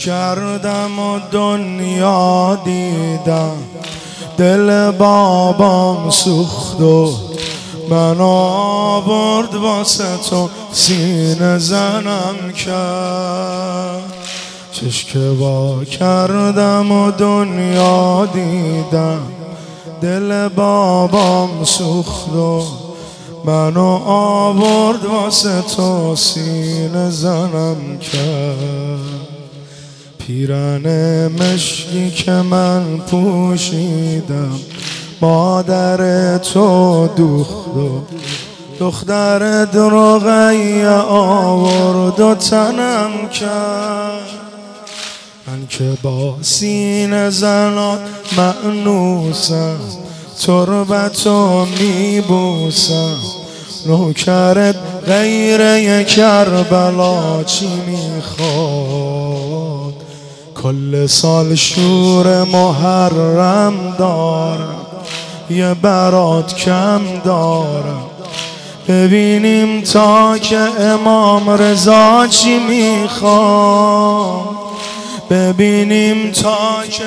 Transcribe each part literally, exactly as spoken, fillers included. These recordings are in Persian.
کردم و دنیا دیدم، دل بابام سوخت و من آورد واسه تو سینه زنم کرد. چشک وا کردم و دنیا دیدم، دل بابام سوخت و منو آورد واسه تو سینه زنم کرد. پیرن مشکی که من پوشیدم مادر تو دوخت و دختر دروغی آورد و تنم کرد. من که با سینه زنان مأنوسم، تربتو میبوسم، نوکرت غیر یک کربلا چی میخواد؟ کل سال شور محرم دارم، یه برات کم دارم، ببینیم تا که امام رضا چی میخواد، ببینیم تا که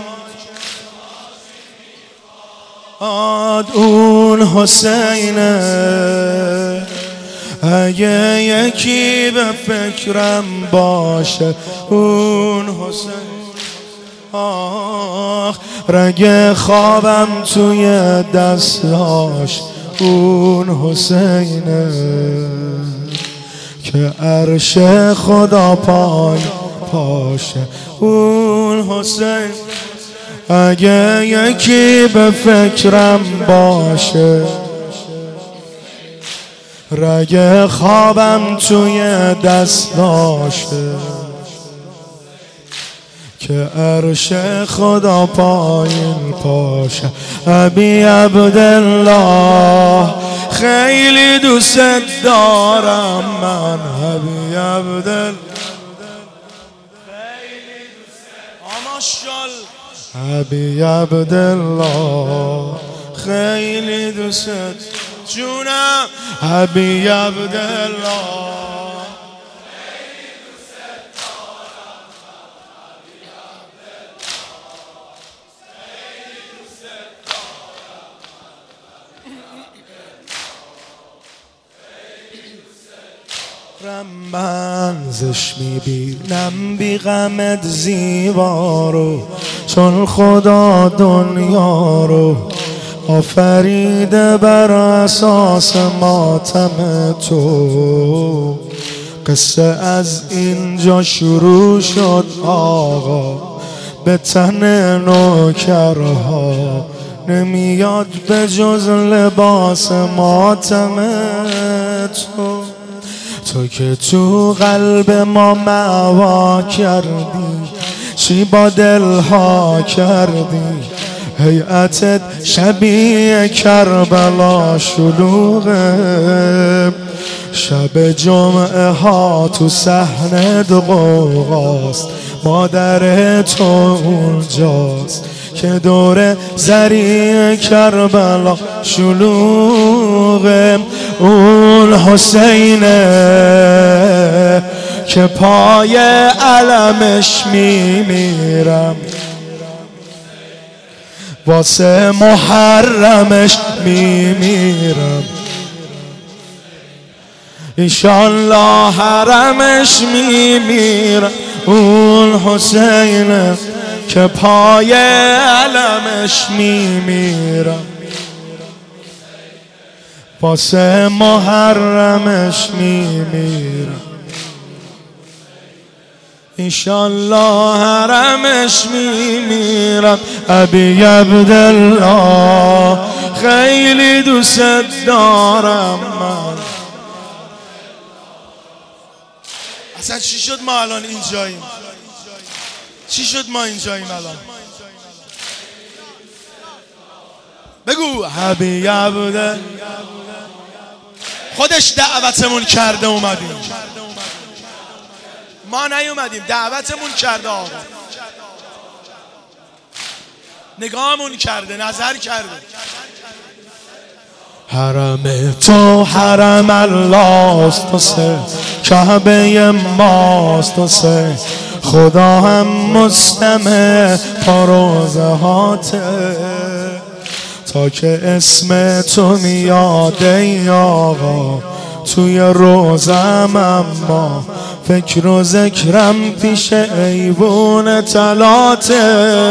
آد اون حسینه. اگه یکی به فکرم باشه اون حسین، آخ رگ خوابم توی دستاش اون حسینه. که عرش خدا پای پاشه اون حسین. اگه یکی به فکرم باشه، رگ خوابم توی دستاشه. که عرش خدا پایین پاشه. ابی عبدالله خیلی دوست دارم من، ابی عبدالله خیلی دوست دارم. ابی عبدالله خیلی دوست جونم. ابی عبدالله منزش میبینم بی غمت زیبا رو، چون خدا دنیا رو آفریده بر اساس ماتم تو. قصه از اینجا شروع شد آقا، به تن نوکرها نمیاد به جز لباس ماتم تو. تو که تو قلب ما معوا کردی، چی با دلها کردی؟ هیئتت شبیه کربلا شلوغه، شب جمعه ها تو صحنه قوقاست، مادر تو اونجاست که دور زری کربلا شلوغه. اون حسینه که پای علمش میمیرم، واسه محرمش میمیرم، انشالله حرمش میمیرم. اون حسینه که پای علمش میمیرم، واسه محرمش میمیرم، انشالله حرمش میمیرم. ابی عبدالله خیلی دوست دارم من. اصلا چی شد ما الان اینجاییم؟ چی شد ما اینجاییم الان؟ بگو. ابی عبدالله خودش دعوتمون کرده اومدیم، ما نیومدیم، دعوتمون کرده آقا، نگاهمون کرده، نظر کرده. حرم تو حرم الله است و سه، کعبه ماست و سه، خدا هم مستمع پاروزهاته، تا که اسم تو میاد ای آقا توی روزم، اما فکر و ذکرم پیش ایوون تلاته.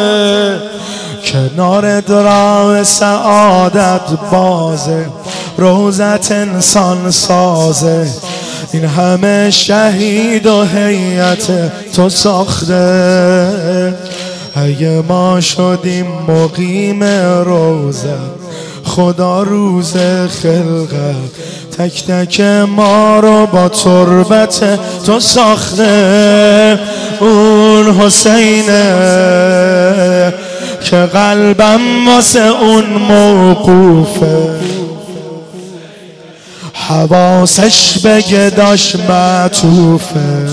کنار درا سعادت بازه، روزت انسان سازه، این همه شهید و هیئت تو ساخته. اگه ما شدیم مقیم روزه، خدا روز خلقت تک تک ما رو با تربت تو ساخته. اون حسینه که قلبم واسه اون موقوفه، حواسش به گداش معطوفه،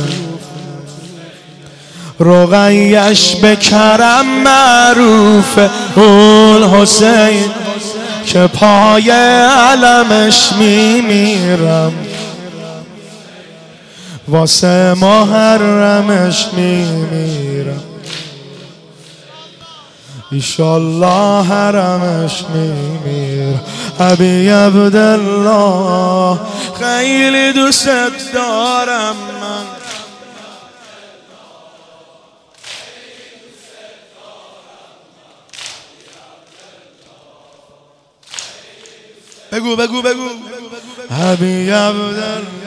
رقیش به کرم معروفه. اون حسین که پای علمش میمیرم، واسه محرمش میمیرم، ایشالله حرمش میمیرم. ابی عبدالله خیلی دوست دارم من، بگو بگو بگو ابی عبدالله.